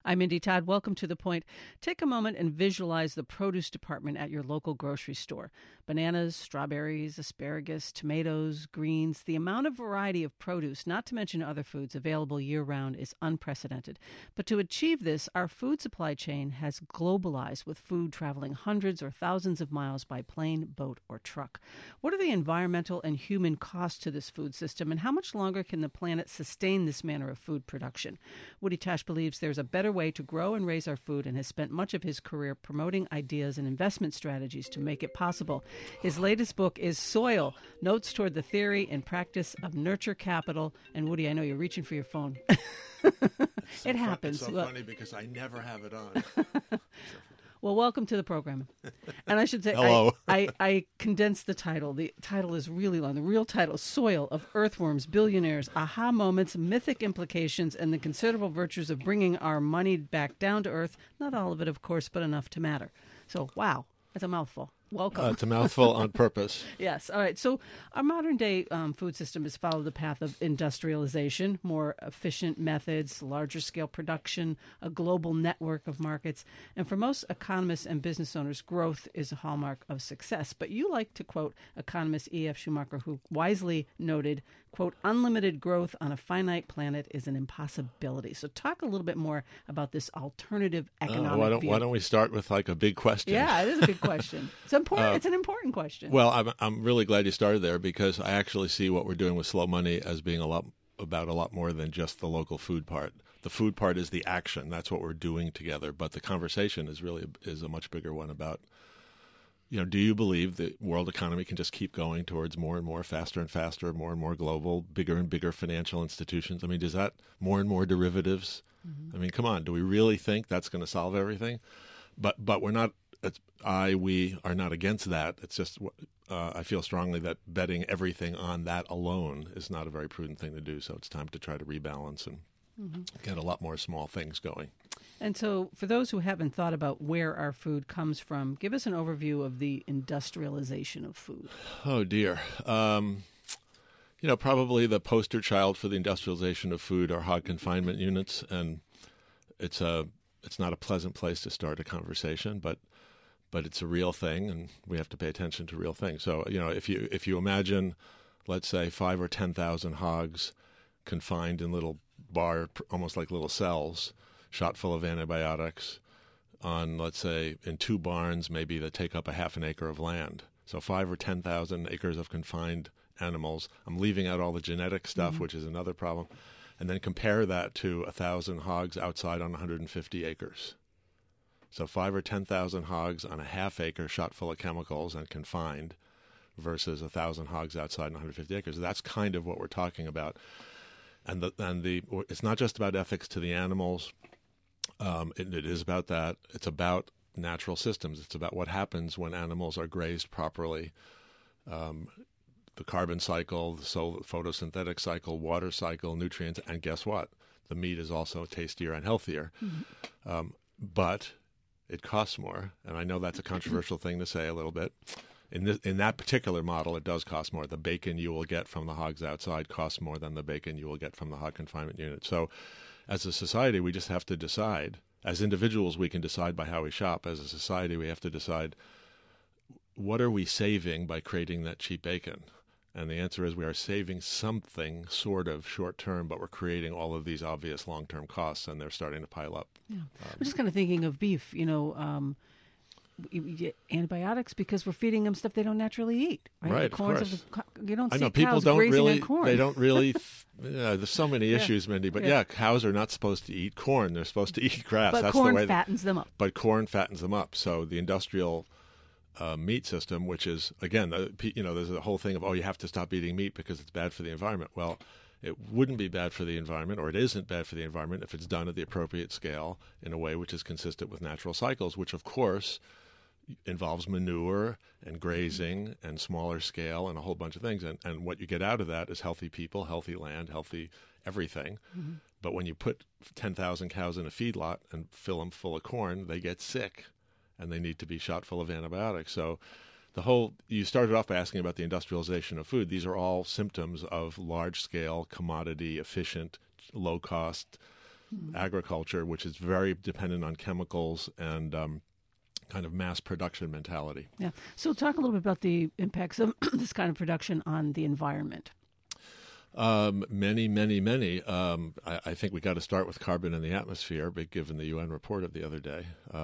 I'm Mindy Todd. Welcome to The Point. Take a moment and visualize the produce department at your local grocery store. Bananas, strawberries, asparagus, tomatoes, greens. The amount of variety of produce, not to mention other foods, available year-round is unprecedented. But to achieve this, our food supply chain has globalized, with food traveling hundreds or thousands of miles by plane, boat, or truck. What are the environmental and human costs to this food system, and how much longer can the planet sustain this manner of food production? Woody Tash believes there's a better way to grow and raise our food and has spent much of his career promoting ideas and investment strategies to make it possible. His latest book is Soil, Notes Toward the Theory and Practice of Nurture Capital. And Woody, I know you're reaching for your phone. It happens. It's so funny because I never have it on. Well, welcome to the program. And I should say, Hello. I condensed the title. The title is really long. The real title is Soil of Earthworms, Billionaires, Aha Moments, Mythic Implications, and the Considerable Virtues of Bringing Our Money Back Down to Earth. Not all of it, of course, but enough to matter. So, wow, that's a mouthful. Welcome. It's a mouthful on purpose. Yes. All right. So our modern day food system has followed the path of industrialization, more efficient methods, larger scale production, a global network of markets. And for most economists and business owners, growth is a hallmark of success. But you like to quote economist E.F. Schumacher, who wisely noted, quote, unlimited growth on a finite planet is an impossibility. So talk a little bit more about this alternative economic view. Why don't we start with like a big question? Yeah, it is a big question. It's important. It's an important question. Well, I'm really glad you started there because I actually see what we're doing with Slow Money as being about a lot more than just the local food part. The food part is the action. That's what we're doing together. But the conversation is a much bigger one about, do you believe the world economy can just keep going towards more and more, faster and faster, more and more global, bigger and bigger financial institutions? I mean, does that more and more derivatives? Mm-hmm. I mean, come on. Do we really think that's going to solve everything? But we're not. We are not against that. It's just I feel strongly that betting everything on that alone is not a very prudent thing to do. So it's time to try to rebalance and get a lot more small things going. And so for those who haven't thought about where our food comes from, give us an overview of the industrialization of food. Oh, dear. Probably the poster child for the industrialization of food are hog confinement units. And it's not a pleasant place to start a conversation, but it's a real thing, and we have to pay attention to real things. So, if you imagine, let's say, 5,000 or 10,000 hogs confined in little almost like little cells, shot full of antibiotics, on, let's say, in 2 barns, maybe that take up a half an acre of land. So 5,000 or 10,000 acres of confined animals. I'm leaving out all the genetic stuff, which is another problem. And then compare that to 1,000 hogs outside on 150 acres. So 5,000 or 10,000 hogs on a half acre shot full of chemicals and confined versus 1,000 hogs outside on 150 acres. That's kind of what we're talking about. And it's not just about ethics to the animals. It is about that. It's about natural systems. It's about what happens when animals are grazed properly. The carbon cycle, the photosynthetic cycle, water cycle, nutrients, and guess what? The meat is also tastier and healthier. Mm-hmm. But it costs more, and I know that's a controversial thing to say a little bit. In that particular model, it does cost more. The bacon you will get from the hogs outside costs more than the bacon you will get from the hog confinement unit. So as a society, we just have to decide. As individuals, we can decide by how we shop. As a society, we have to decide, what are we saving by creating that cheap bacon? And the answer is we are saving something sort of short-term, but we're creating all of these obvious long-term costs, and they're starting to pile up. Yeah. I'm just kind of thinking of beef, we get antibiotics because we're feeding them stuff they don't naturally eat. Right, right, of course. You don't see people cows don't grazing really, on corn. They don't really, there's so many issues, Mindy, but cows are not supposed to eat corn. They're supposed to eat grass. But That's corn the way fattens them up. But corn fattens them up. So the industrial meat system, which is, again, there's a whole thing of, you have to stop eating meat because it's bad for the environment. Well, it wouldn't be bad for the environment, or it isn't bad for the environment if it's done at the appropriate scale in a way which is consistent with natural cycles, which, of course, involves manure and grazing and smaller scale and a whole bunch of things. And what you get out of that is healthy people, healthy land, healthy everything. Mm-hmm. But when you put 10,000 cows in a feedlot and fill them full of corn, they get sick and they need to be shot full of antibiotics. So you started off by asking about the industrialization of food. These are all symptoms of large-scale, commodity, efficient, low-cost agriculture, which is very dependent on chemicals and kind of mass production mentality. Yeah. So talk a little bit about the impacts of this kind of production on the environment. Many. I think we got to start with carbon in the atmosphere, but given the UN report of the other day.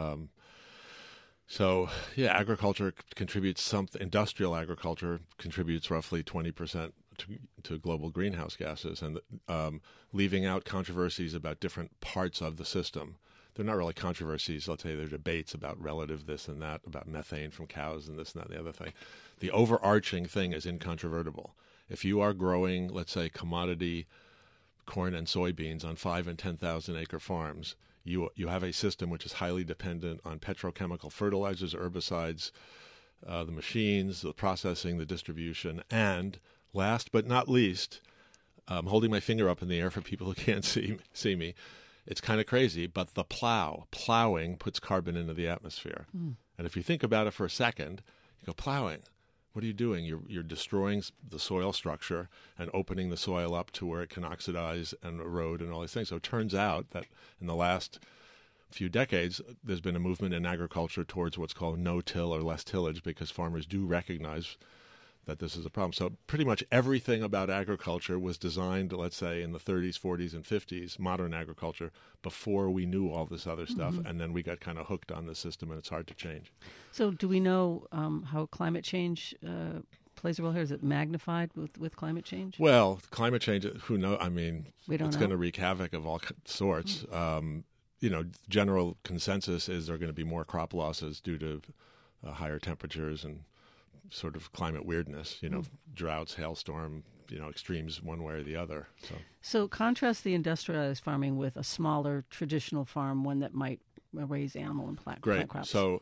Agriculture contributes something. Industrial agriculture contributes roughly 20% to global greenhouse gases, and leaving out controversies about different parts of the system. They're not really controversies. Let's say they're debates about relative this and that, about methane from cows and this and that and the other thing. The overarching thing is incontrovertible. If you are growing, let's say, commodity corn and soybeans on 5,000 and 10,000 acre farms, you have a system which is highly dependent on petrochemical fertilizers, herbicides, the machines, the processing, the distribution, and last but not least, I'm holding my finger up in the air for people who can't see me. It's kind of crazy, but the plowing puts carbon into the atmosphere. And if you think about it for a second, you go, plowing, what are you doing? You're destroying the soil structure and opening the soil up to where it can oxidize and erode and all these things. So it turns out that in the last few decades, there's been a movement in agriculture towards what's called no-till or less tillage, because farmers do recognize that this is a problem. So pretty much everything about agriculture was designed, let's say, in the 30s, 40s, and 50s, modern agriculture, before we knew all this other stuff. And then we got kind of hooked on the system, and it's hard to change. So do we know how climate change plays a role here? Is it magnified with climate change? Well, climate change, who knows? I mean, it's going to wreak havoc of all sorts. General consensus is there are going to be more crop losses due to higher temperatures and sort of climate weirdness, droughts, hailstorm, extremes one way or the other. So contrast the industrialized farming with a smaller traditional farm, one that might raise animal and plant crops. So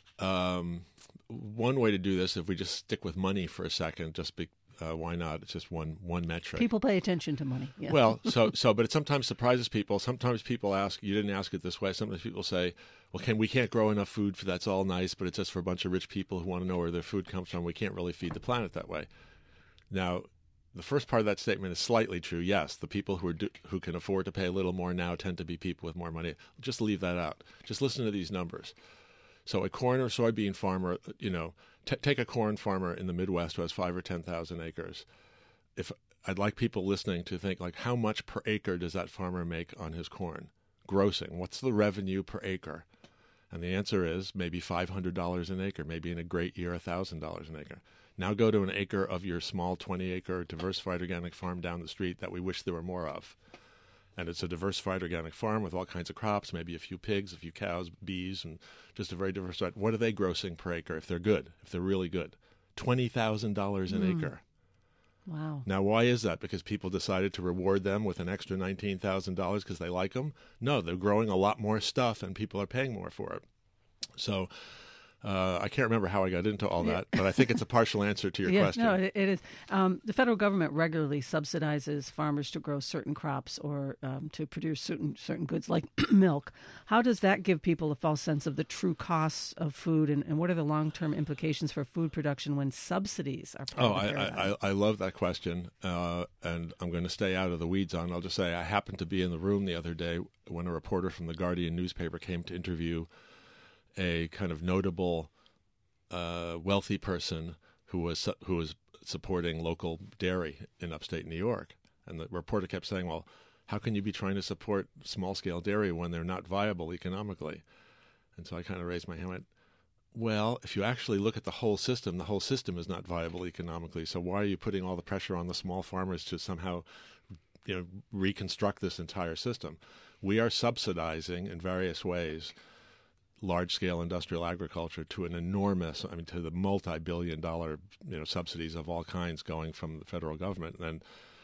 one way to do this, if we just stick with money for a second, why not? It's just one metric. People pay attention to money. Yeah. Well, but it sometimes surprises people. Sometimes people ask, you didn't ask it this way. Sometimes people say, well, we can't grow enough food for that's all nice, but it's just for a bunch of rich people who want to know where their food comes from. We can't really feed the planet that way. Now, the first part of that statement is slightly true. Yes, the people who can afford to pay a little more now tend to be people with more money. Just leave that out. Just listen to these numbers. So a corn or soybean farmer, take a corn farmer in the Midwest who has 5,000 or 10,000 acres. If I'd like people listening to think, like, how much per acre does that farmer make on his corn? Grossing. What's the revenue per acre? And the answer is maybe $500 an acre, maybe in a great year, $1,000 an acre. Now go to an acre of your small 20-acre diversified organic farm down the street that we wish there were more of. And it's a diversified organic farm with all kinds of crops, maybe a few pigs, a few cows, bees, and just a very diversified. What are they grossing per acre if they're good, if they're really good? $20,000 an acre. Wow. Now, why is that? Because people decided to reward them with an extra $19,000 because they like them? No, they're growing a lot more stuff and people are paying more for it. So I can't remember how I got into all that, but I think it's a partial answer to your question. No, it is. The federal government regularly subsidizes farmers to grow certain crops or to produce certain goods like milk. How does that give people a false sense of the true costs of food, and what are the long-term implications for food production when subsidies are part of the paradigm? I love that question, and I'm going to stay out of the weeds on it. I'll just say I happened to be in the room the other day when a reporter from the Guardian newspaper came to interview a kind of notable wealthy person who was supporting local dairy in upstate New York. And the reporter kept saying, well, how can you be trying to support small-scale dairy when they're not viable economically? And so I kind of raised my hand and went, well, if you actually look at the whole system is not viable economically. So why are you putting all the pressure on the small farmers to somehow reconstruct this entire system? We are subsidizing in various ways large-scale industrial agriculture to an enormous, to the multi-billion-dollar, subsidies of all kinds going from the federal government. And,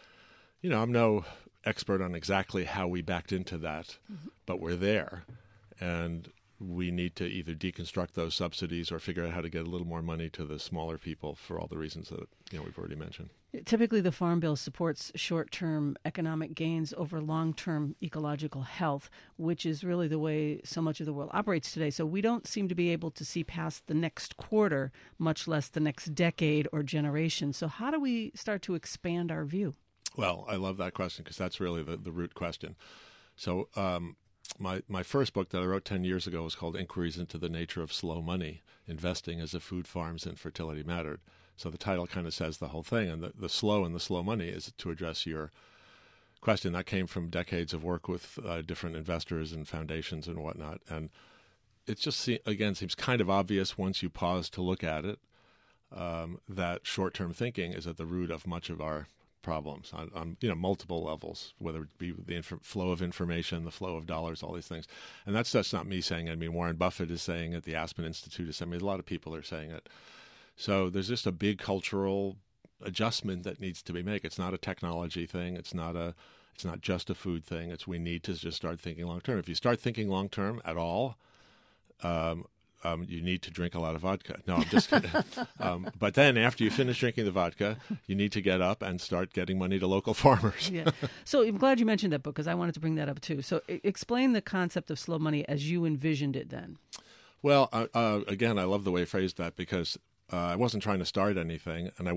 I'm no expert on exactly how we backed into that, but we're there. And we need to either deconstruct those subsidies or figure out how to get a little more money to the smaller people for all the reasons that we've already mentioned. Typically, the Farm Bill supports short-term economic gains over long-term ecological health, which is really the way so much of the world operates today. So we don't seem to be able to see past the next quarter, much less the next decade or generation. So how do we start to expand our view? Well, I love that question because that's really the root question. So my first book that I wrote 10 years ago was called Inquiries into the Nature of Slow Money, Investing as if Food, Farms, and Fertility Mattered. So the title kind of says the whole thing, and the slow and the slow money is to address your question. That came from decades of work with different investors and foundations and whatnot. And it just, seems kind of obvious once you pause to look at it, that short-term thinking is at the root of much of our problems on multiple levels, whether it be the flow of information, the flow of dollars, all these things. And that's not me saying it. I mean, Warren Buffett is saying it. The Aspen Institute is saying it. A lot of people are saying it. So there's just a big cultural adjustment that needs to be made. It's not a technology thing. It's not just a food thing. We need to just start thinking long term. If you start thinking long term at all, you need to drink a lot of vodka. No, I'm just kidding. But then after you finish drinking the vodka, you need to get up and start getting money to local farmers. Yeah. So I'm glad you mentioned that book because I wanted to bring that up too. So explain the concept of slow money as you envisioned it then. Well, again, I love the way you phrased that because I wasn't trying to start anything, and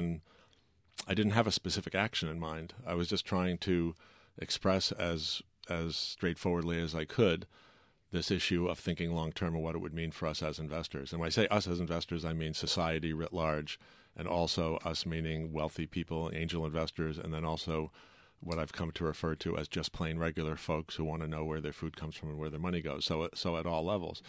I didn't have a specific action in mind. I was just trying to express as straightforwardly as I could this issue of thinking long-term and what it would mean for us as investors. And when I say us as investors, I mean society writ large, and also us meaning wealthy people, angel investors, and then also what I've come to refer to as just plain regular folks who want to know where their food comes from and where their money goes. So at all levels.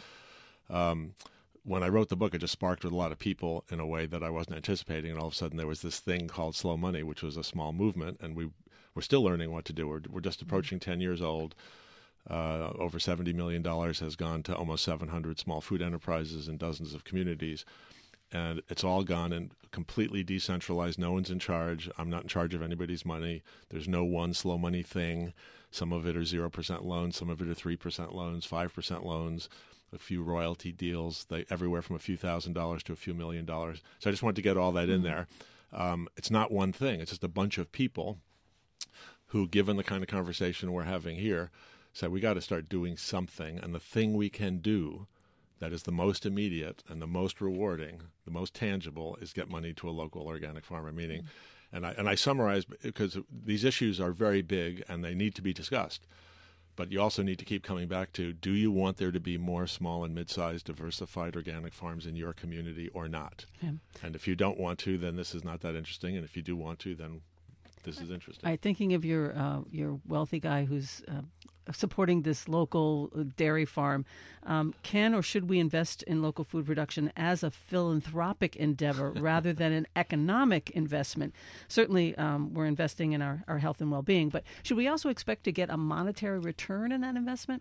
When I wrote the book, it just sparked with a lot of people in a way that I wasn't anticipating, and all of a sudden there was this thing called slow money, which was a small movement, and we're still learning what to do. We're just approaching 10 years old. Over $70 million has gone to almost 700 small food enterprises in dozens of communities. And it's all gone in completely decentralized. No one's in charge. I'm not in charge of anybody's money. There's no one slow money thing. Some of it are 0% loans. Some of it are 3% loans, 5% loans, a few royalty deals, everywhere from a few $1,000s to a few $1 million. So I just wanted to get all that in there. It's not one thing. It's just a bunch of people who, given the kind of conversation we're having here, said we got to start doing something, and the thing we can do that is the most immediate and the most rewarding, the most tangible, is get money to a local organic farmer. Meaning, and I summarize because these issues are very big and they need to be discussed, but you also need to keep coming back to: do you want there to be more small and mid-sized, diversified organic farms in your community or not? Yeah. And if you don't want to, then this is not that interesting, and if you do want to, then this is interesting. All right, thinking of your wealthy guy who's supporting this local dairy farm, can or should we invest in local food production as a philanthropic endeavor rather than an economic investment? Certainly, we're investing in our health and well-being, but should we also expect to get a monetary return in that investment?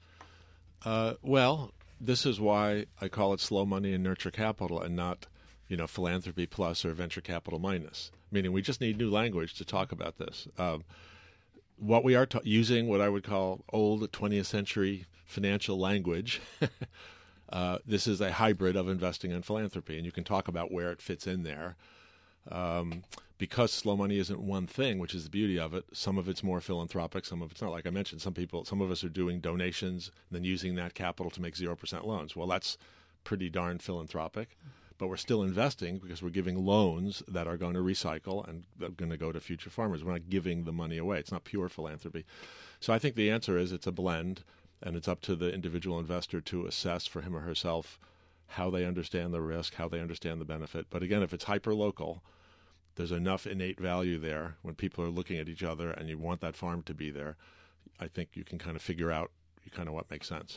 Well, this is why I call it slow money and nurture capital and not, philanthropy plus or venture capital minus. Meaning we just need new language to talk about this. What we are using, what I would call old 20th century financial language, this is a hybrid of investing and philanthropy, and you can talk about where it fits in there. Because slow money isn't one thing, which is the beauty of it, some of it's more philanthropic, some of it's not. Like I mentioned, some of us are doing donations and then using that capital to make 0% loans. Well, that's pretty darn philanthropic. But we're still investing because we're giving loans that are going to recycle and are going to go to future farmers. We're not giving the money away. It's not pure philanthropy. So I think the answer is it's a blend, and it's up to the individual investor to assess for him or herself how they understand the risk, how they understand the benefit. But again, if it's hyper-local, there's enough innate value there when people are looking at each other and you want that farm to be there. I think you can kind of figure out what makes sense.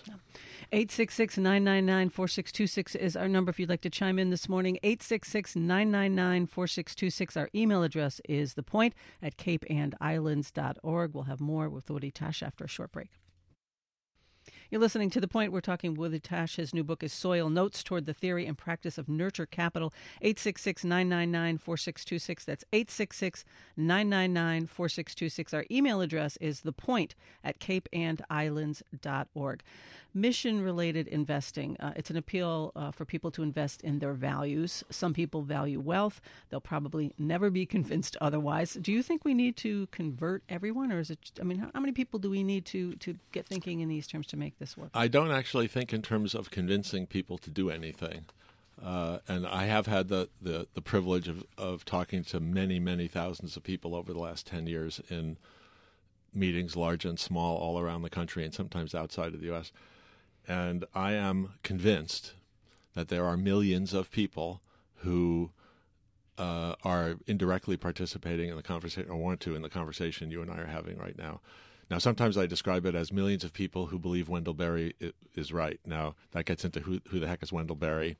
866-999-4626 is our number if you'd like to chime in this morning. 866-999-4626. Our email address is thepoint@capeandislands.org. We'll have more with Woody Tasch after a short break. You're listening to The Point. We're talking with Woody Tasch. His new book is Soil: Notes Toward the Theory and Practice of Nurture Capital. 866-999-4626. That's 866-999-4626. Our email address is thepoint@capeandislands.org. Mission-related investing. It's an appeal for people to invest in their values. Some people value wealth. They'll probably never be convinced otherwise. Do you think we need to convert everyone, or is it? How many people do we need to get thinking in these terms to make this work? I don't actually think in terms of convincing people to do anything. And I have had the privilege of talking to many, many thousands of people over the last 10 years in meetings, large and small, all around the country and sometimes outside of the U.S. And I am convinced that there are millions of people who are indirectly participating in the conversation, or want to, in the conversation you and I are having right now. Now, sometimes I describe it as millions of people who believe Wendell Berry is right. Now, that gets into who the heck is Wendell Berry.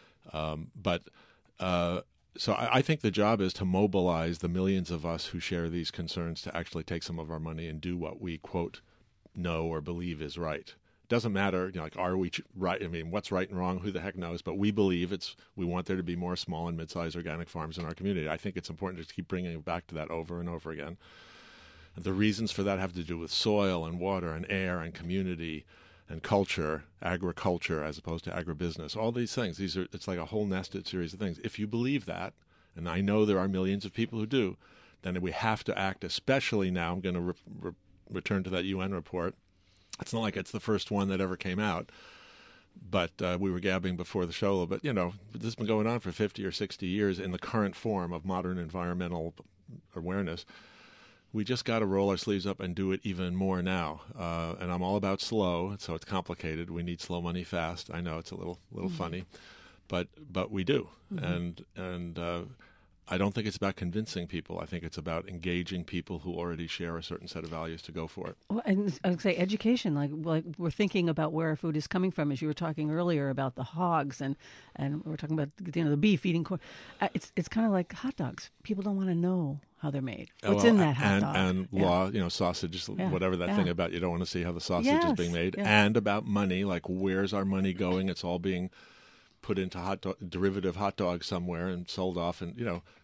So I think the job is to mobilize the millions of us who share these concerns to actually take some of our money and do what we, quote, know or believe is right. It doesn't matter, are we right? I mean, what's right and wrong? Who the heck knows? But we believe we want there to be more small and mid-sized organic farms in our community. I think it's important to keep bringing it back to that over and over again. And the reasons for that have to do with soil and water and air and community and culture, agriculture as opposed to agribusiness, all these things. It's like a whole nested series of things. If you believe that, and I know there are millions of people who do, then we have to act, especially now. I'm going to return to that UN report. It's not like it's the first one that ever came out, but we were gabbing before the show a little bit. This has been going on for 50 or 60 years in the current form of modern environmental awareness. We just got to roll our sleeves up and do it even more now. And I'm all about slow, so it's complicated. We need slow money fast. I know it's a little funny, but we do. And I don't think it's about convincing people. I think it's about engaging people who already share a certain set of values to go for it. Well, and I would say education, like we're thinking about where our food is coming from, as you were talking earlier about the hogs, and we're talking about the beef eating corn. It's kind of like hot dogs. People don't want to know how they're made. What's in that hot dog? And law, sausage, whatever that thing about you don't want to see how the sausage is being made, and about money, like where's our money going? It's all being put into derivative hot dogs somewhere and sold off, and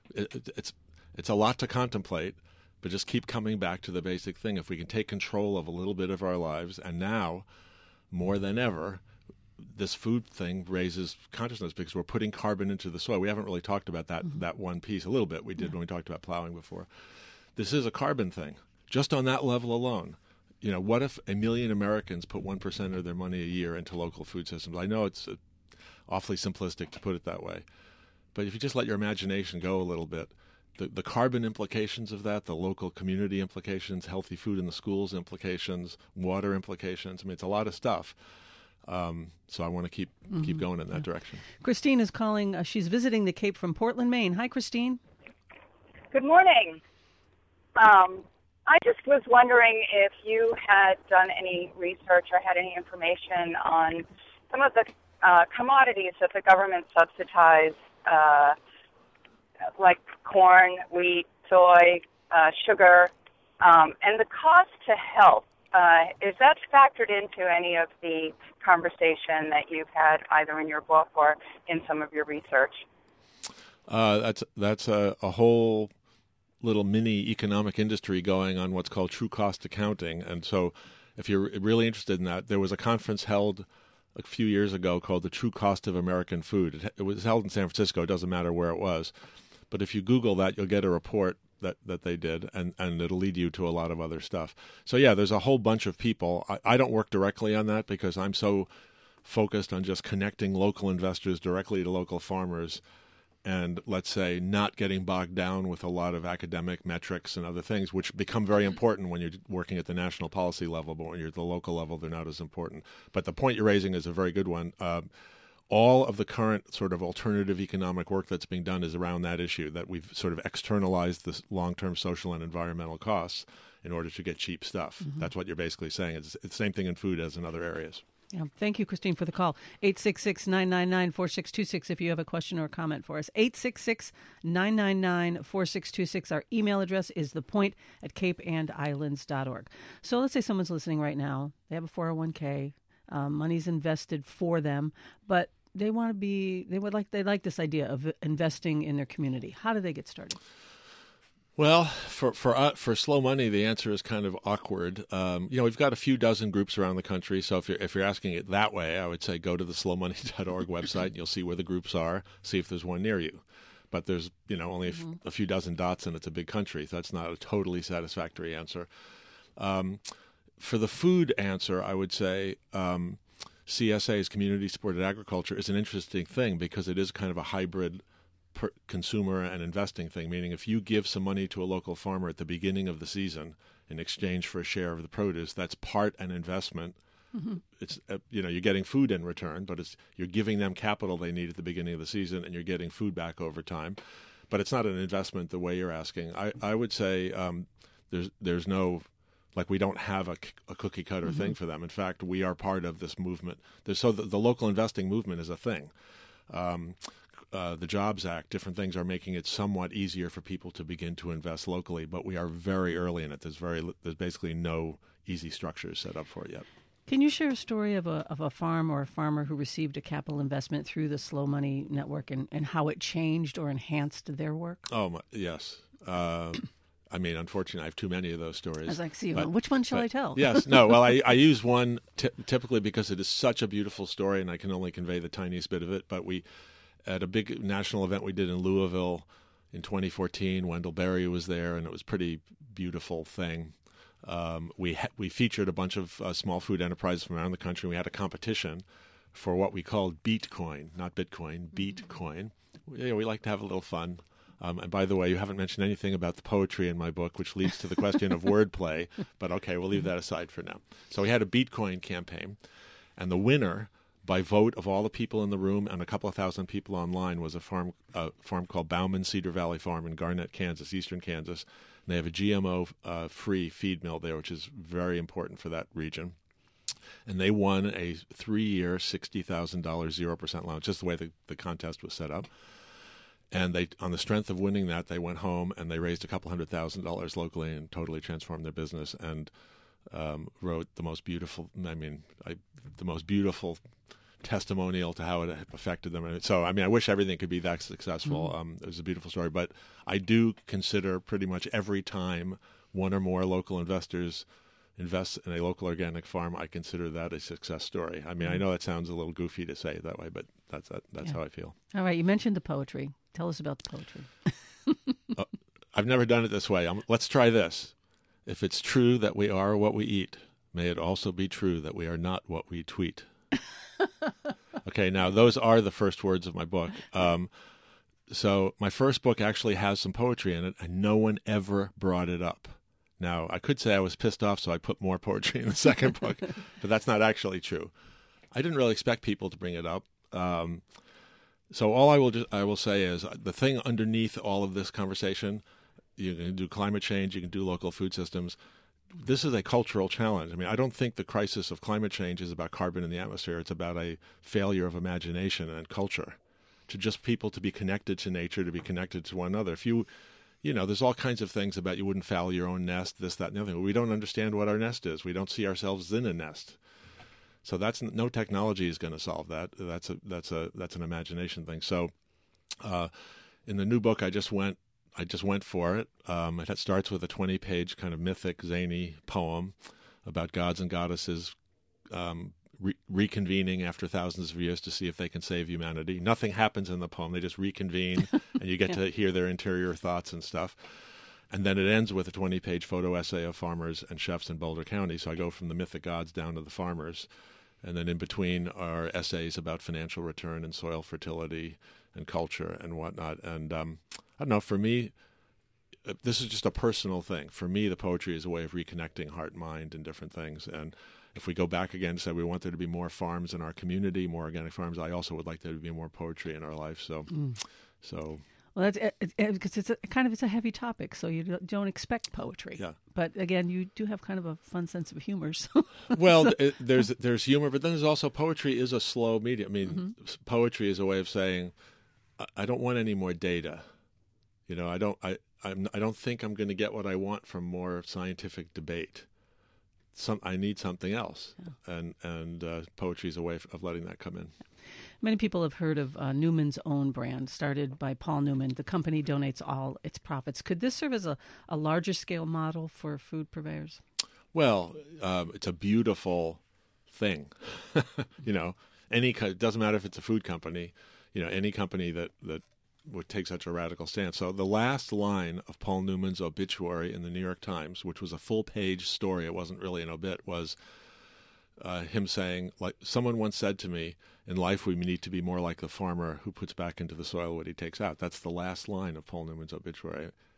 it's a lot to contemplate, but just keep coming back to the basic thing. If we can take control of a little bit of our lives, and now more than ever, this food thing raises consciousness because we're putting carbon into the soil. We haven't really talked about that one piece. A little bit we did when we talked about plowing before. This is a carbon thing, just on that level alone. What if 1 million Americans put 1% of their money a year into local food systems? I know it's awfully simplistic to put it that way, but if you just let your imagination go a little bit, the carbon implications of that, the local community implications, healthy food in the schools implications, water implications, it's a lot of stuff. So I want to keep going in that direction. Christine is calling. She's visiting the Cape from Portland, Maine. Hi, Christine. Good morning. I just was wondering if you had done any research or had any information on some of the commodities that the government subsidize, like corn, wheat, soy, sugar, and the cost to health. Is that factored into any of the conversation that you've had either in your book or in some of your research? That's a whole little mini economic industry going on, what's called true cost accounting. And so if you're really interested in that, there was a conference held a few years ago called The True Cost of American Food. It was held in San Francisco. It doesn't matter where it was. But if you Google that, you'll get a report that they did, and it'll lead you to a lot of other stuff. So, yeah, there's a whole bunch of people. I don't work directly on that because I'm so focused on just connecting local investors directly to local farmers and, let's say, not getting bogged down with a lot of academic metrics and other things, which become very important when you're working at the national policy level, but when you're at the local level, they're not as important. But the point you're raising is a very good one. All of the current sort of alternative economic work that's being done is around that issue, that we've sort of externalized the long-term social and environmental costs in order to get cheap stuff. Mm-hmm. That's what you're basically saying. It's the same thing in food as in other areas. Yeah. Thank you, Christine, for the call. 866-999-4626 if you have a question or a comment for us. 866-999-4626. Our email address is thepoint@capeandislands.org. So let's say someone's listening right now. They have a 401k. Money's invested for them, but they like this idea of investing in their community. How do they get started? Well, for slow money, the answer is kind of awkward. We've got a few dozen groups around the country. So if you're asking it that way, I would say go to the slowmoney.org website and you'll see where the groups are. See if there's one near you. But there's only a few dozen dots, and it's a big country. So that's not a totally satisfactory answer. For the food answer, I would say CSA's community supported agriculture is an interesting thing because it is kind of a hybrid consumer and investing thing, meaning if you give some money to a local farmer at the beginning of the season in exchange for a share of the produce. That's part an investment. Mm-hmm. It's you're getting food in return, but you're giving them capital they need at the beginning of the season, and you're getting food back over time. But it's not an investment the way you're asking. I would say there's no, like, we don't have a cookie cutter Mm-hmm. thing for them. In fact, we are part of this movement. So the local investing movement is a thing. The Jobs Act, different things are making it somewhat easier for people to begin to invest locally, but we are very early in it. There's basically no easy structures set up for it yet. Can you share a story of a farm or a farmer who received a capital investment through the Slow Money Network and how it changed or enhanced their work? Oh, yes. I mean, unfortunately, I have too many of those stories. I was like, which one shall I tell? Yes. No, well, I use one typically because it is such a beautiful story, and I can only convey the tiniest bit of it. But at a big national event we did in Louisville in 2014, Wendell Berry was there, and it was a pretty beautiful thing. We featured a bunch of small food enterprises from around the country. We had a competition for what we called Beatcoin, not Bitcoin, Beatcoin. We like to have a little fun. And by the way, you haven't mentioned anything about the poetry in my book, which leads to the question of wordplay. But okay, we'll leave that aside for now. So we had a Beatcoin campaign, and the winner, by vote of all the people in the room and a couple of thousand people online, was a farm called Bauman Cedar Valley Farm in Garnett, Kansas, eastern Kansas. And they have a GMO-free feed mill there, which is very important for that region. And they won a 3-year, $60,000 0% loan, just the way the contest was set up. And they, on the strength of winning that, they went home and they raised a couple $100,000 locally and totally transformed their business and wrote the most beautiful, the most beautiful testimonial to how it affected them. So, I wish everything could be that successful. It was a beautiful story. But I do consider pretty much every time one or more local investors invest in a local organic farm, I consider that a success story. I know that sounds a little goofy to say it that way, but that's how I feel. All right, you mentioned the poetry. Tell us about the poetry. I've never done it this way. Let's try this. If it's true that we are what we eat, may it also be true that we are not what we tweet. Okay, now those are the first words of my book. So my first book actually has some poetry in it, and no one ever brought it up. Now, I could say I was pissed off, so I put more poetry in the second book, but that's not actually true. I didn't really expect people to bring it up. So all I will say is the thing underneath all of this conversation, you can do climate change, you can do local food systems. This is a cultural challenge. I don't think the crisis of climate change is about carbon in the atmosphere. It's about a failure of imagination and culture, to just people to be connected to nature, to be connected to one another. If there's all kinds of things about you wouldn't foul your own nest, this, that, and the other thing. We don't understand what our nest is. We don't see ourselves in a nest. So that's no technology is going to solve that. That's an imagination thing. So, in the new book, I just went for it. It starts with a 20-page kind of mythic, zany poem about gods and goddesses reconvening after thousands of years to see if they can save humanity. Nothing happens in the poem. They just reconvene, and you get to hear their interior thoughts and stuff. And then it ends with a 20-page photo essay of farmers and chefs in Boulder County. So I go from the mythic gods down to the farmers. And then in between are essays about financial return and soil fertility and culture and whatnot. And I don't know, for me, this is just a personal thing. For me, the poetry is a way of reconnecting heart, mind, and different things. And if we go back again and say we want there to be more farms in our community, more organic farms, I also would like there to be more poetry in our life. So Well, that's because it's a heavy topic, so you don't expect poetry. Yeah. But again, you do have kind of a fun sense of humor. So. Well, there's humor, but then there's also poetry is a slow medium. Poetry is a way of saying, I don't want any more data. I don't think I'm going to get what I want from more scientific debate. I need something else, and poetry is a way of letting that come in. Many people have heard of Newman's Own brand, started by Paul Newman. The company donates all its profits. Could this serve as a larger scale model for food purveyors? Well, it's a beautiful thing. It doesn't matter if it's a food company. Any company that would take such a radical stance. So the last line of Paul Newman's obituary in the New York Times, which was a full-page story, it wasn't really an obit, was him saying, like someone once said to me, in life we need to be more like the farmer who puts back into the soil what he takes out. That's the last line of Paul Newman's obituary.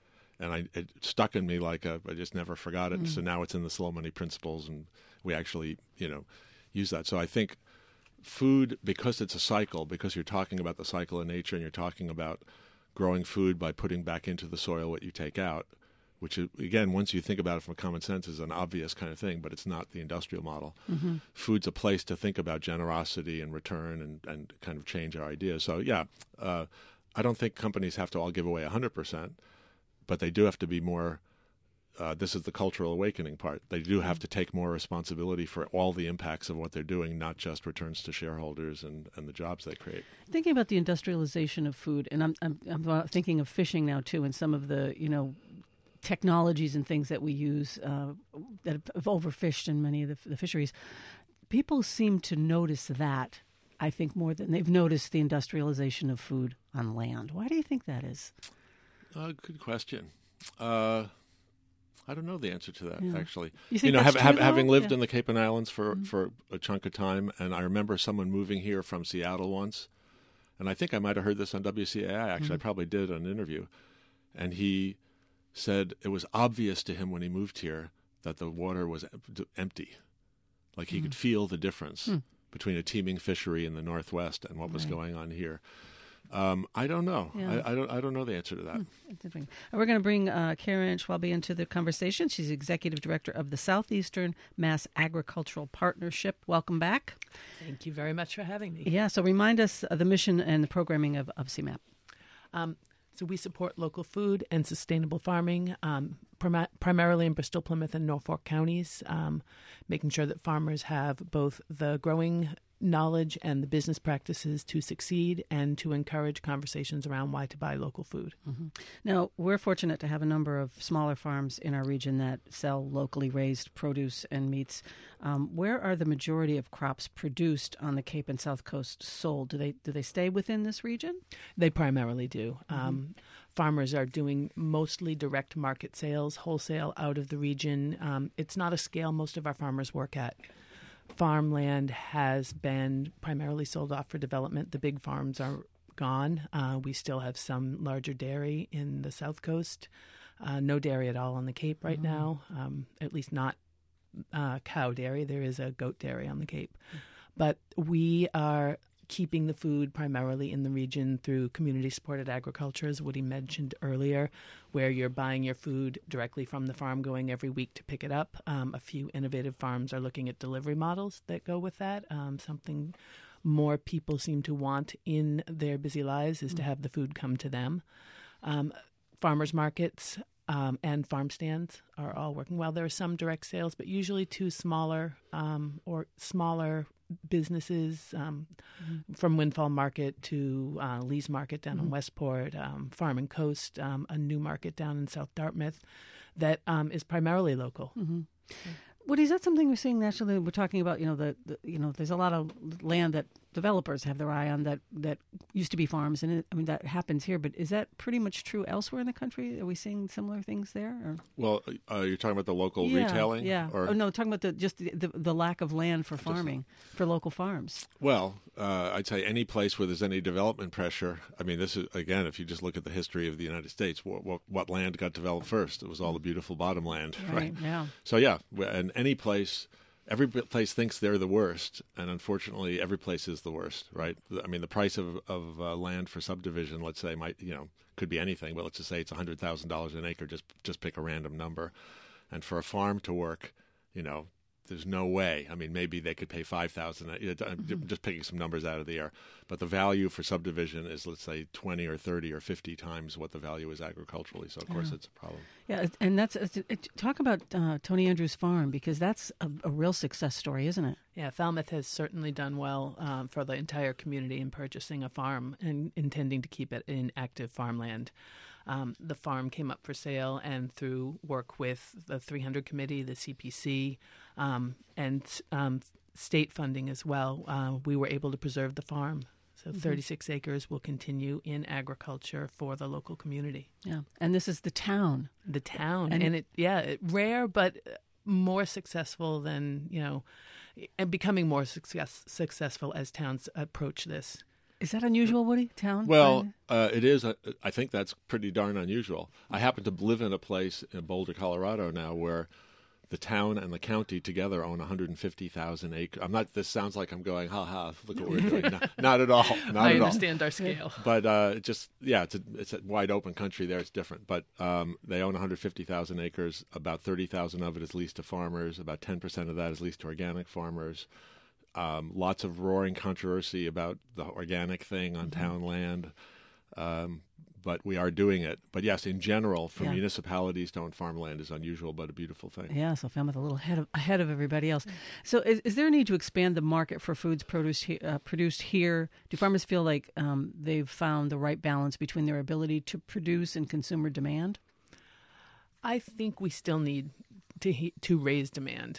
and it stuck in me I just never forgot it. So now it's in the slow money principles, and we actually, use that. So I think food, because it's a cycle, because you're talking about the cycle of nature and you're talking about growing food by putting back into the soil what you take out, which is, again, once you think about it from common sense, is an obvious kind of thing, but it's not the industrial model. Mm-hmm. Food's a place to think about generosity and return and kind of change our ideas. So, I don't think companies have to all give away 100%, but they do have to be more, this is the cultural awakening part. They do have to take more responsibility for all the impacts of what they're doing, not just returns to shareholders and the jobs they create. Thinking about the industrialization of food, and I'm thinking of fishing now too, and some of the, technologies and things that we use that have overfished in many of the fisheries. People seem to notice that, I think, more than they've noticed the industrialization of food on land. Why do you think that is? Good question. I don't know the answer to that, actually. You think that's true, having lived in the Cape and Islands for a chunk of time, and I remember someone moving here from Seattle once, and I think I might have heard this on WCAI, actually. I probably did an interview, and he said it was obvious to him when he moved here that the water was empty. Like he could feel the difference between a teeming fishery in the Northwest and what was going on here. I don't know. Yeah. I don't know the answer to that. We're going to bring Karen Schwalbe into the conversation. She's Executive Director of the Southeastern Mass Agricultural Partnership. Welcome back. Thank you very much for having me. Yeah, so remind us of the mission and the programming of CMAP. So we support local food and sustainable farming, primarily in Bristol, Plymouth, and Norfolk counties, making sure that farmers have both the growing knowledge and the business practices to succeed and to encourage conversations around why to buy local food. Mm-hmm. Now, we're fortunate to have a number of smaller farms in our region that sell locally raised produce and meats. Where are the majority of crops produced on the Cape and South Coast sold? Do they stay within this region? They primarily do. Farmers are doing mostly direct market sales, wholesale out of the region. It's not a scale most of our farmers work at. Farmland has been primarily sold off for development. The big farms are gone. We still have some larger dairy in the South Coast. No dairy at all on the Cape right now, at least not cow dairy. There is a goat dairy on the Cape. But we are keeping the food primarily in the region through community-supported agriculture, as Woody mentioned earlier, where you're buying your food directly from the farm, going every week to pick it up. A few innovative farms are looking at delivery models that go with that. Something more people seem to want in their busy lives is to have the food come to them. Farmers markets and farm stands are all working well. There are some direct sales, but usually to smaller businesses, from Windfall Market to Lee's Market down in Westport, Farm and Coast, a new market down in South Dartmouth that is primarily local. Woody, is that something we're seeing nationally? We're talking about, there's a lot of land that developers have their eye on that used to be farms, and that happens here. But is that pretty much true elsewhere in the country? Are we seeing similar things there? Or? Well, you're talking about the local retailing? Yeah. Or? No, talking about the lack of land for farming, for local farms. Well, I'd say any place where there's any development pressure. I mean, this is, again, if you just look at the history of the United States, what land got developed first? It was all the beautiful bottomland, right? Yeah. So, and any place... Every place thinks they're the worst, and unfortunately, every place is the worst, right? I mean, the price of land for subdivision, let's say, could be anything, but let's just say it's $100,000 an acre. Just pick a random number, and for a farm to work, there's no way. I mean, maybe they could pay $5,000. Just picking some numbers out of the air, but the value for subdivision is, let's say, 20 or 30 or 50 times what the value is agriculturally. So, of course, it's a problem. Yeah, and talk about Tony Andrews Farm, because that's a real success story, isn't it? Yeah, Falmouth has certainly done well for the entire community in purchasing a farm and intending to keep it in active farmland. The farm came up for sale, and through work with the 300 Committee, the CPC, and state funding as well, we were able to preserve the farm. So 36 acres will continue in agriculture for the local community. Yeah, and this is the town. The town, and rare but more successful than and becoming more successful as towns approach this. Is that unusual, Woody? Town? Well, it is. I think that's pretty darn unusual. I happen to live in a place in Boulder, Colorado now where the town and the county together own 150,000 acres. This sounds like I'm going, look what we're doing. Not at all. Not I at understand our scale. But it's a wide open country there. It's different. But they own 150,000 acres. About 30,000 of it is leased to farmers. About 10% of that is leased to organic farmers. Lots of roaring controversy about the organic thing on town land. But we are doing it. But yes, in general, for municipalities to own farmland is unusual, but a beautiful thing. Yeah, so Falmouth a little ahead of everybody else. So is there a need to expand the market for foods produced here? Do farmers feel like they've found the right balance between their ability to produce and consumer demand? I think we still need to raise demand.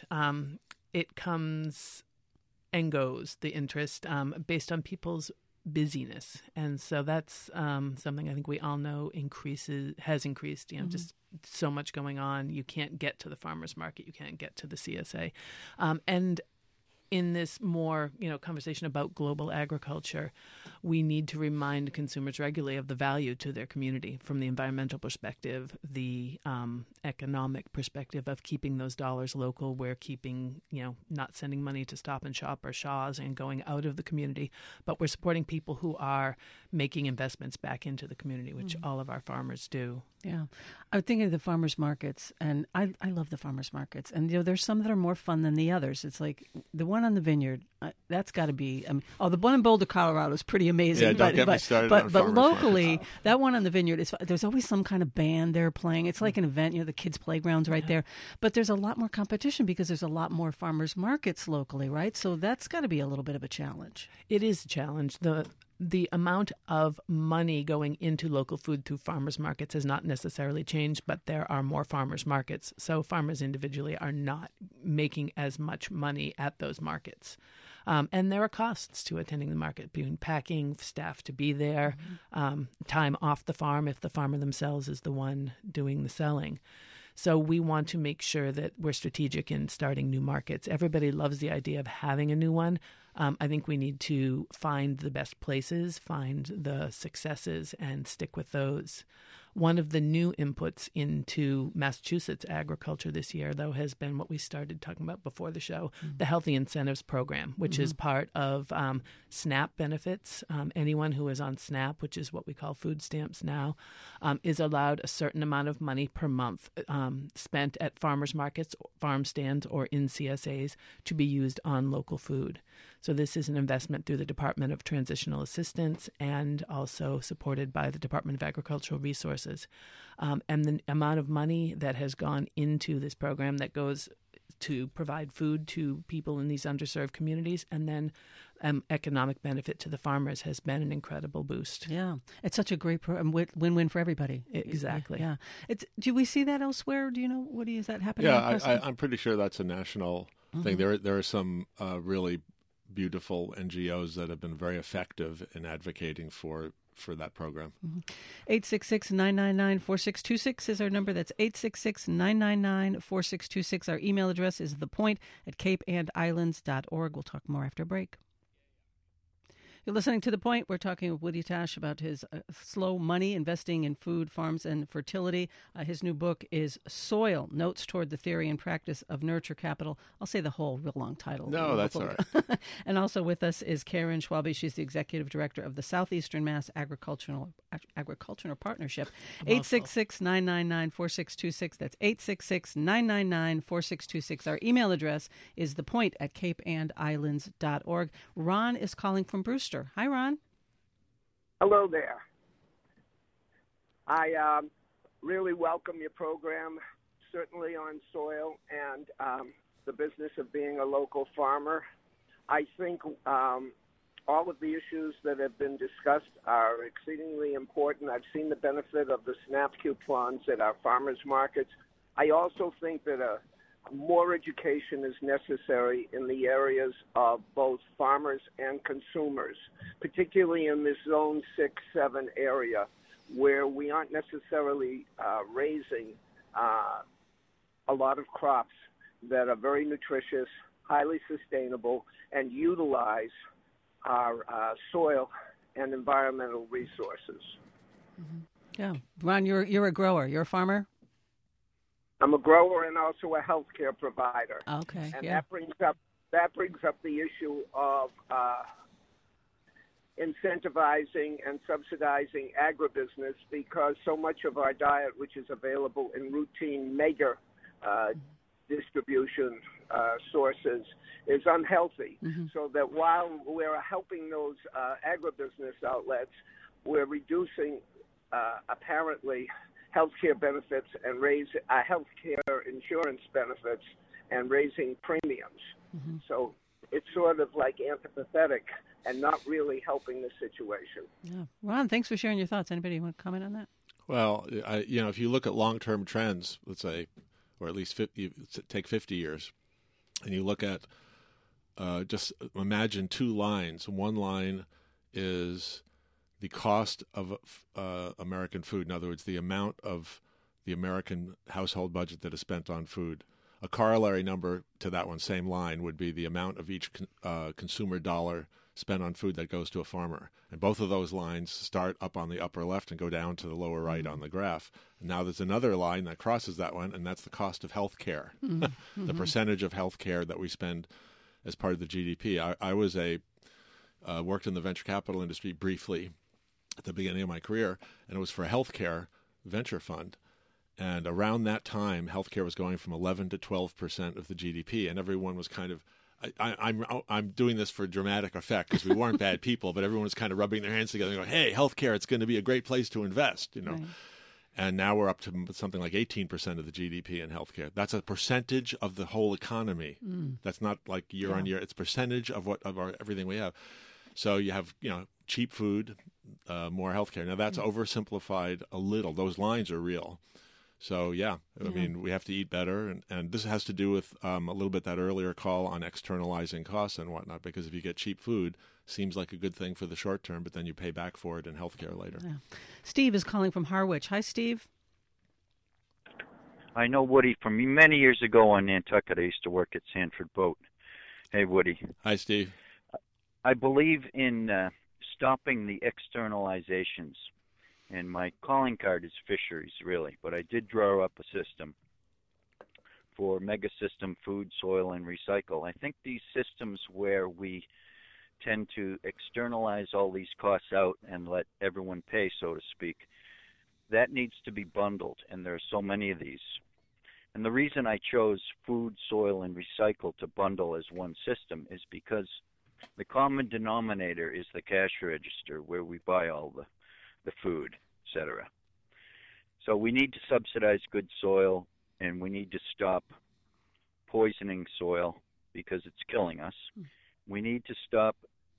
It comes and goes, the interest, based on people's busyness, and so that's something I think we all know has increased. Just so much going on. You can't get to the farmers market. You can't get to the CSA, and in this more conversation about global agriculture, we need to remind consumers regularly of the value to their community from the environmental perspective, the economic perspective of keeping those dollars local. We're keeping, not sending money to Stop and Shop or Shaw's and going out of the community, but we're supporting people who are making investments back into the community, which all of our farmers do. Yeah. I'm thinking of the farmers markets, and I love the farmers markets. And, there's some that are more fun than the others. It's like the one on the Vineyard, that's got to be, the one in Boulder, Colorado is pretty amazing. Yeah, don't get me started on but locally, markets. that one on the Vineyard, there's always some kind of band there playing. It's like an event, the kids' playground's right there. But there's a lot more competition because there's a lot more farmers markets locally, right? So that's got to be a little bit of a challenge. It is a challenge. The amount of money going into local food through farmers markets has not necessarily changed, but there are more farmers markets. So farmers individually are not making as much money at those markets. And there are costs to attending the market, being packing, staff to be there, time off the farm if the farmer themselves is the one doing the selling. So we want to make sure that we're strategic in starting new markets. Everybody loves the idea of having a new one. I think we need to find the best places, find the successes, and stick with those. One of the new inputs into Massachusetts agriculture this year, though, has been what we started talking about before the show, the Healthy Incentives Program, which is part of SNAP benefits. Anyone who is on SNAP, which is what we call food stamps now, is allowed a certain amount of money per month spent at farmers markets, farm stands, or in CSAs to be used on local food. So this is an investment through the Department of Transitional Assistance and also supported by the Department of Agricultural Resources. And the amount of money that has gone into this program that goes to provide food to people in these underserved communities and then economic benefit to the farmers has been an incredible boost. Yeah. It's such a great program, win-win for everybody. Exactly. Yeah. Do we see that elsewhere? Do you know, Woody, is that happening? Yeah, I'm pretty sure that's a national thing. There are some really beautiful NGOs that have been very effective in advocating for that program. 866-999-4626 is our number. That's 866-999-4626. Our email address is thepoint@capeandislands.org. We'll talk more after break. You're listening to The Point. We're talking with Woody Tasch about his slow money investing in food, farms, and fertility. His new book is Soil, Notes Toward the Theory and Practice of Nurture Capital. I'll say the whole real long title. No, that's all right. And also with us is Karen Schwalbe. She's the Executive Director of the Southeastern Mass Agricultural Partnership. 866-999-4626. That's 866-999-4626. Our email address is thepoint@capeandislands.org. Ron is calling from Brewster. Hi, Ron. Hello there. I really welcome your program, certainly on soil and the business of being a local farmer. I think all of the issues that have been discussed are exceedingly important. I've seen the benefit of the SNAP coupons at our farmers markets. I also think that more education is necessary in the areas of both farmers and consumers, particularly in this Zone 6-7 area where we aren't necessarily raising a lot of crops that are very nutritious, highly sustainable, and utilize our soil and environmental resources. Yeah. Ron, you're a grower. You're a farmer? I'm a grower and also a healthcare provider. Okay. And yeah. that brings up the issue of incentivizing and subsidizing agribusiness, because so much of our diet, which is available in routine mega distribution sources, is unhealthy. So that while we're helping those agribusiness outlets, we're reducing apparently healthcare benefits and healthcare insurance benefits and raising premiums. So it's sort of like antipathetic and not really helping the situation. Yeah. Ron, thanks for sharing your thoughts. Anybody want to comment on that? Well, if you look at long-term trends, let's say, or at least take 50 years, and you look at just imagine two lines. One line is the cost of American food. In other words, the amount of the American household budget that is spent on food. A corollary number to that one, same line, would be the amount of each consumer dollar spent on food that goes to a farmer. And both of those lines start up on the upper left and go down to the lower right on the graph. And now there's another line that crosses that one, and that's the cost of health care, the percentage of health care that we spend as part of the GDP. I was worked in the venture capital industry briefly at the beginning of my career, and it was for a healthcare venture fund. And around that time, healthcare was going from 11 to 12% of the GDP, and everyone was kind of, I'm doing this for dramatic effect because we weren't bad people, but everyone was kind of rubbing their hands together and going, "Hey, healthcare, it's going to be a great place to invest," Right. And now we're up to something like 18% of the GDP in healthcare. That's a percentage of the whole economy. That's not like year on year; it's percentage of everything we have. So you have cheap food, more healthcare. Now that's oversimplified a little. Those lines are real. So, I mean, we have to eat better. And this has to do with a little bit that earlier call on externalizing costs and whatnot, because if you get cheap food, seems like a good thing for the short term, but then you pay back for it in healthcare later. Yeah. Steve is calling from Harwich. Hi, Steve. I know Woody from many years ago on Nantucket. I used to work at Sanford Boat. Hey, Woody. Hi, Steve. I believe in stopping the externalizations. And my calling card is fisheries, really. But I did draw up a system for mega system, food, soil, and recycle. I think these systems where we tend to externalize all these costs out and let everyone pay, so to speak, that needs to be bundled. And there are so many of these. And the reason I chose food, soil, and recycle to bundle as one system is because the common denominator is the cash register where we buy all the food, etc. So we need to subsidize good soil, and we need to stop poisoning soil because it's killing us. We need to stop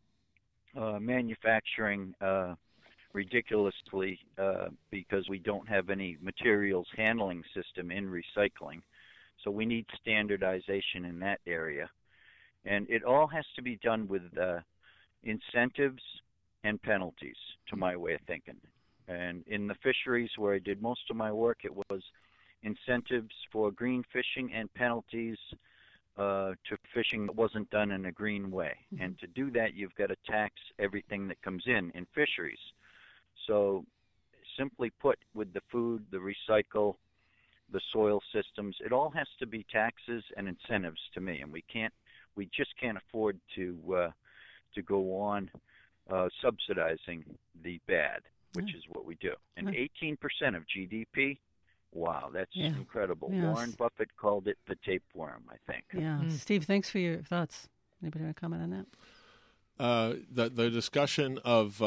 manufacturing ridiculously because we don't have any materials handling system in recycling. So we need standardization in that area. And it all has to be done with incentives and penalties, to my way of thinking. And in the fisheries where I did most of my work, it was incentives for green fishing and penalties to fishing that wasn't done in a green way. And to do that, you've got to tax everything that comes in fisheries. So simply put, with the food, the recycle, the soil systems, it all has to be taxes and incentives to me. And we just can't afford to go on subsidizing the bad, which is what we do. And 18% of GDP, wow, that's incredible. Yes. Warren Buffett called it the tapeworm, I think. Yeah. Steve, thanks for your thoughts. Anybody want to comment on that? The discussion of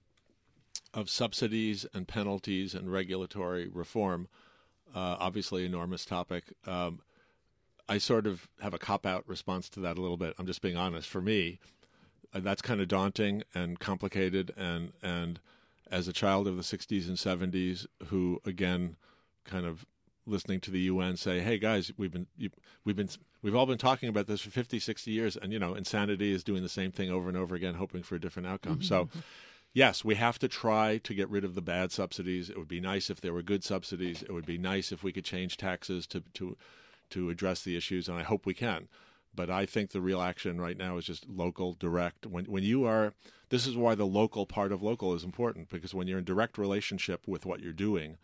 subsidies and penalties and regulatory reform, obviously enormous topic. I sort of have a cop-out response to that a little bit. I'm just being honest. For me, that's kind of daunting and complicated. And as a child of the 60s and 70s, who again, kind of listening to the UN say, "Hey guys, we've all been talking about this for 50, 60 years," and insanity is doing the same thing over and over again, hoping for a different outcome. So, yes, we have to try to get rid of the bad subsidies. It would be nice if there were good subsidies. It would be nice if we could change taxes to address the issues, and I hope we can. But I think the real action right now is just local, direct. This is why the local part of local is important, because when you're in direct relationship with what you're doing,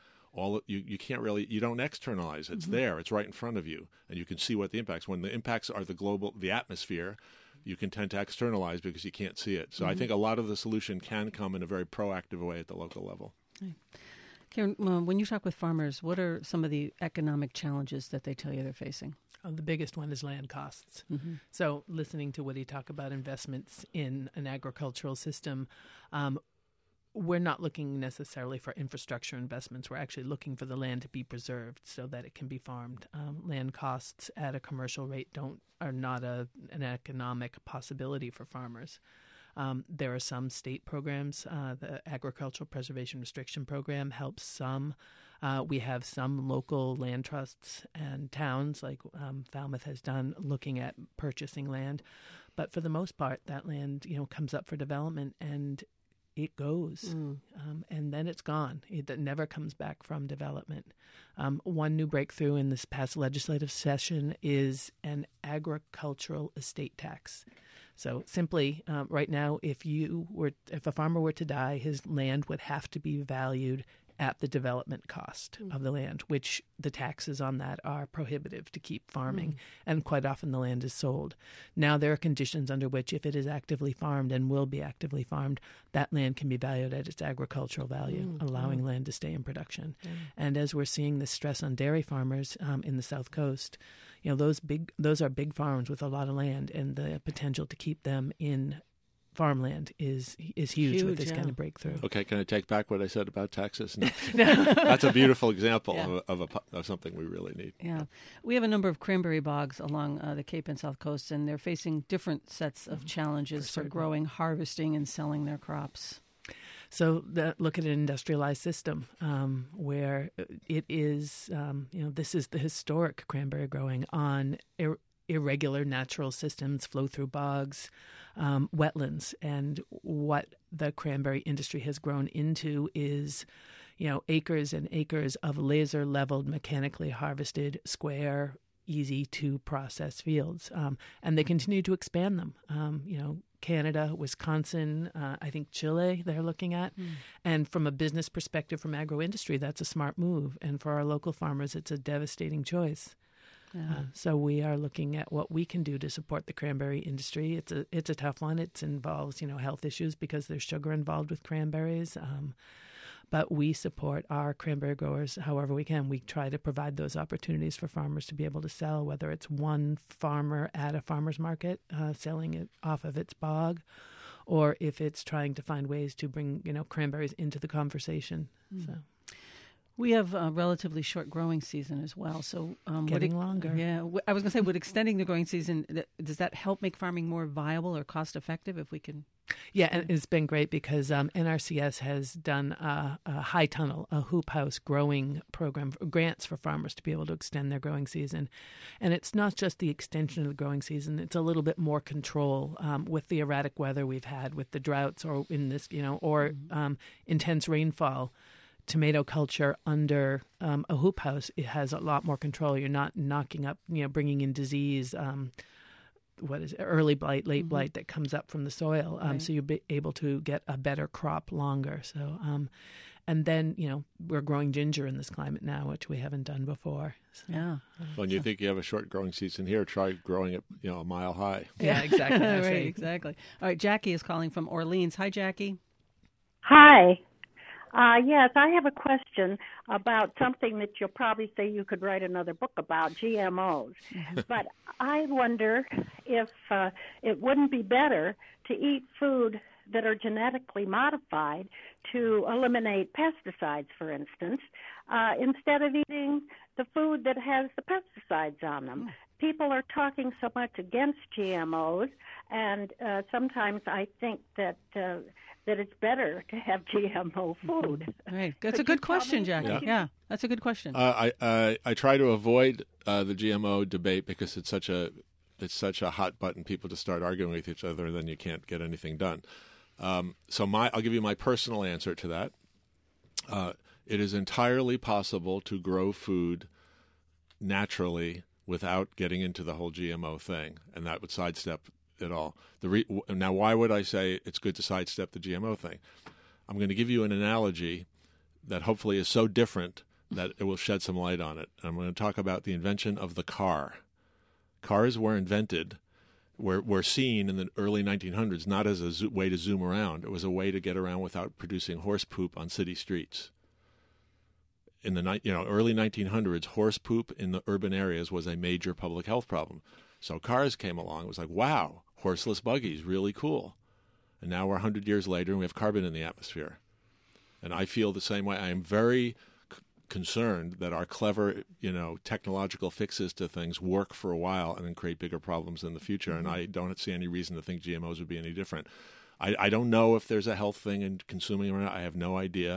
you don't externalize. It's there. It's right in front of you, and you can see what the impacts. When the impacts are the atmosphere, you can tend to externalize because you can't see it. So I think a lot of the solution can come in a very proactive way at the local level. Right. Karen, when you talk with farmers, what are some of the economic challenges that they tell you they're facing? The biggest one is land costs. Mm-hmm. So listening to Woody talk about investments in an agricultural system, we're not looking necessarily for infrastructure investments. We're actually looking for the land to be preserved so that it can be farmed. Land costs at a commercial rate are not an economic possibility for farmers. There are some state programs. The Agricultural Preservation Restriction Program helps some. We have some local land trusts and towns, like Falmouth has done, looking at purchasing land. But for the most part, that land, comes up for development and it goes, and then it's gone. It never comes back from development. One new breakthrough in this past legislative session is an agricultural estate tax. So simply, right now, if a farmer were to die, his land would have to be valued at the development cost of the land, which the taxes on that are prohibitive to keep farming, and quite often the land is sold. Now there are conditions under which, if it is actively farmed and will be actively farmed, that land can be valued at its agricultural value, allowing land to stay in production. And as we're seeing this stress on dairy farmers in the South Coast, those are big farms with a lot of land, and the potential to keep them in farmland is huge with this kind of breakthrough. Okay, can I take back what I said about taxes? No. That's a beautiful example of something we really need. Yeah. We have a number of cranberry bogs along the Cape and South Coast, and they're facing different sets of challenges for growing, harvesting, and selling their crops. So look at an industrialized system where it is, this is the historic cranberry growing on irregular natural systems, flow-through bogs, wetlands. And what the cranberry industry has grown into is, acres and acres of laser-leveled, mechanically harvested, square, easy-to-process fields. And they continue to expand them. Canada, Wisconsin, I think Chile they're looking at. And from a business perspective, from agro-industry, that's a smart move. And for our local farmers, it's a devastating choice. So we are looking at what we can do to support the cranberry industry. It's a tough one. It involves, health issues because there's sugar involved with cranberries. But we support our cranberry growers however we can. We try to provide those opportunities for farmers to be able to sell, whether it's one farmer at a farmer's market selling it off of its bog, or if it's trying to find ways to bring, cranberries into the conversation. So. We have a relatively short growing season as well. So getting longer. Yeah. I was going to say, would extending the growing season, does that help make farming more viable or cost effective if we can? Yeah, and it's been great because NRCS has done a high tunnel, a hoop house growing program, grants for farmers to be able to extend their growing season. And it's not just the extension of the growing season, it's a little bit more control with the erratic weather we've had, with the droughts or in this, intense rainfall. Tomato culture under a hoop house, it has a lot more control. You're not knocking up, bringing in disease, early blight, late blight that comes up from the soil. Right. So you'll be able to get a better crop longer. So, and then, we're growing ginger in this climate now, which we haven't done before. So, yeah. When you think you have a short growing season here, try growing it, a mile high. Yeah, exactly. That's right, exactly. All right, Jackie is calling from Orleans. Hi, Jackie. Hi. Yes, I have a question about something that you'll probably say you could write another book about, GMOs. But I wonder if it wouldn't be better to eat food that are genetically modified to eliminate pesticides, for instance, instead of eating the food that has the pesticides on them. People are talking so much against GMOs, and sometimes I think that it's better to have GMO food. Right. That's a good question, Jackie. Yeah, that's a good question. I try to avoid the GMO debate because it's such a hot button. People just start arguing with each other, and then you can't get anything done. So I'll give you my personal answer to that. It is entirely possible to grow food naturally without getting into the whole GMO thing, and that would sidestep it all. Now, why would I say it's good to sidestep the GMO thing? I'm going to give you an analogy that hopefully is so different that it will shed some light on it. I'm going to talk about the invention of the car. Cars were invented, were seen in the early 1900s not as a way to zoom around. It was a way to get around without producing horse poop on city streets. In the early 1900s, horse poop in the urban areas was a major public health problem. So cars came along. It was like, wow, horseless buggies, really cool. And now we're 100 years later and we have carbon in the atmosphere. And I feel the same way. I am very concerned that our clever, technological fixes to things work for a while and then create bigger problems in the future. Mm-hmm. And I don't see any reason to think GMOs would be any different. I don't know if there's a health thing in consuming them or not. I have no idea.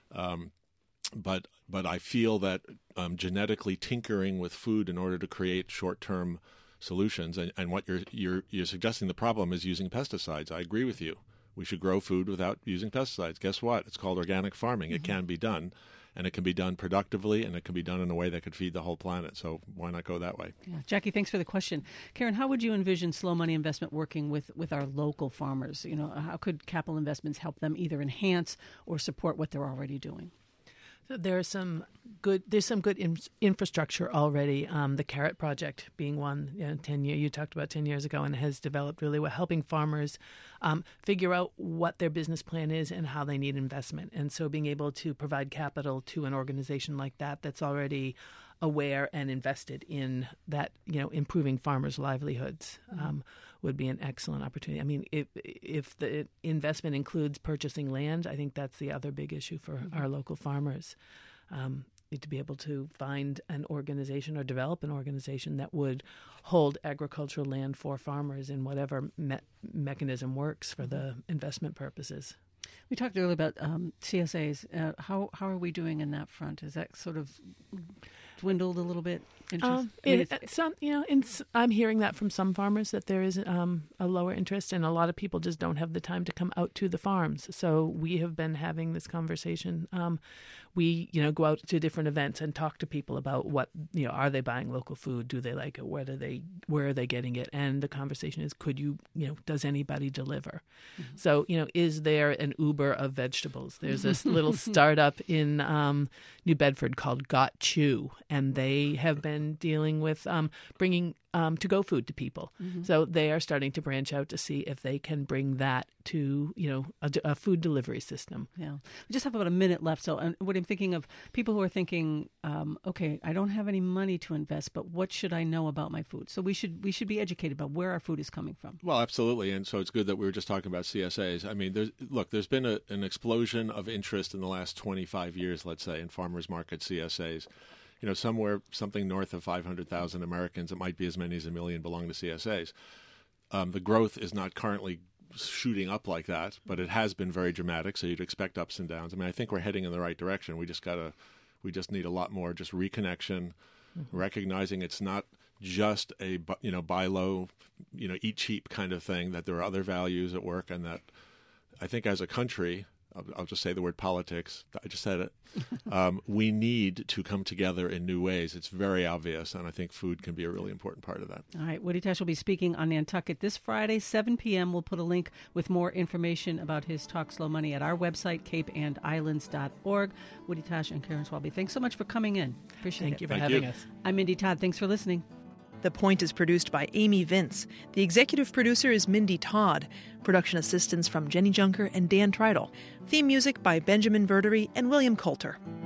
But I feel that genetically tinkering with food in order to create short-term solutions, and what you're suggesting the problem is using pesticides. I agree with you. We should grow food without using pesticides. Guess what? It's called organic farming. Mm-hmm. It can be done, and it can be done productively, and it can be done in a way that could feed the whole planet. So why not go that way? Yeah. Jackie, thanks for the question. Karen, how would you envision slow money investment working with our local farmers? How could capital investments help them either enhance or support what they're already doing? There's some good infrastructure already. The Carrot Project being one, 10 years you talked about 10 years ago, and has developed really well, helping farmers figure out what their business plan is and how they need investment. And so being able to provide capital to an organization like that that's already aware and invested in that, improving farmers' livelihoods would be an excellent opportunity. I mean, if the investment includes purchasing land, I think that's the other big issue for our local farmers. To be able to find an organization or develop an organization that would hold agricultural land for farmers in whatever mechanism works for the investment purposes. We talked earlier about CSAs. How are we doing in that front? Is that sort of dwindled a little bit? I'm hearing that from some farmers that there is a lower interest, and a lot of people just don't have the time to come out to the farms. So we have been having this conversation. We go out to different events and talk to people about what are they buying local food? Do they like it? Where are they getting it? And the conversation is, does anybody deliver? Mm-hmm. So is there an Uber of vegetables? There's this little startup in New Bedford called Got Chew, and they have been dealing with bringing to-go food to people. Mm-hmm. So they are starting to branch out to see if they can bring that to, a food delivery system. Yeah. We just have about a minute left. So what I'm thinking of, people who are thinking, okay, I don't have any money to invest, but what should I know about my food? So we should be educated about where our food is coming from. Well, absolutely. And so it's good that we were just talking about CSAs. I mean, there's been an explosion of interest in the last 25 years, let's say, in farmers market CSAs. Something north of 500,000 Americans, it might be as many as 1 million, belong to CSAs. The growth is not currently shooting up like that, but it has been very dramatic, so you'd expect ups and downs. I mean, I think we're heading in the right direction. We just need a lot more just reconnection, recognizing it's not just a buy low, eat cheap kind of thing, that there are other values at work, and that I think as a country, I'll just say the word politics. I just said it. We need to come together in new ways. It's very obvious, and I think food can be a really important part of that. All right. Woody Tash will be speaking on Nantucket this Friday, 7 p.m. We'll put a link with more information about his talk, Slow Money, at our website, capeandislands.org. Woody Tash and Karen Swalby, thanks so much for coming in. Appreciate it. Thank you for having us. I'm Mindy Todd. Thanks for listening. The Point is produced by Amy Vince. The executive producer is Mindy Todd. Production assistance from Jenny Junker and Dan Treidel. Theme music by Benjamin Verdery and William Coulter.